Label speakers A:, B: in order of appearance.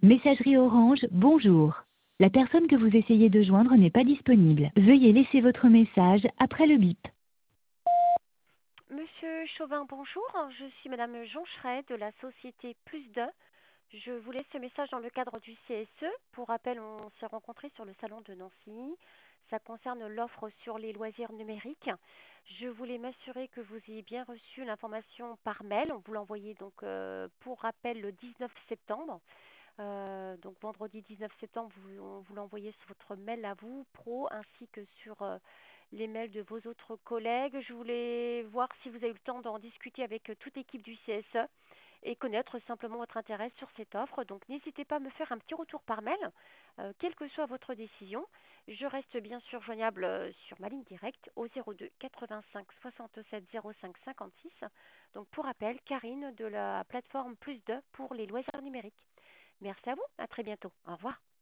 A: Messagerie Orange, bonjour. La personne que vous essayez de joindre n'est pas disponible. Veuillez laisser votre message après le bip.
B: Monsieur Chauvin, bonjour. Je suis Madame Joncheret de la société Plus 2. Je vous laisse ce message dans le cadre du CSE. Pour rappel, on s'est rencontrés sur le salon de Nancy. Ça concerne l'offre sur les loisirs numériques. Je voulais m'assurer que vous ayez bien reçu l'information par mail. On vous l'a envoyé donc pour rappel le 19 septembre. Donc vendredi 19 septembre, on vous l'a envoyé sur votre mail à vous, pro, ainsi que sur les mails de vos autres collègues. Je voulais voir si vous avez eu le temps d'en discuter avec toute l'équipe du CSE et connaître simplement votre intérêt sur cette offre. Donc n'hésitez pas à me faire un petit retour par mail, quelle que soit votre décision. Je reste bien sûr joignable sur ma ligne directe au 02 85 67 05 56. Donc pour rappel, Karine de la plateforme Plus 2 pour les loisirs numériques. Merci à vous, à très bientôt. Au revoir.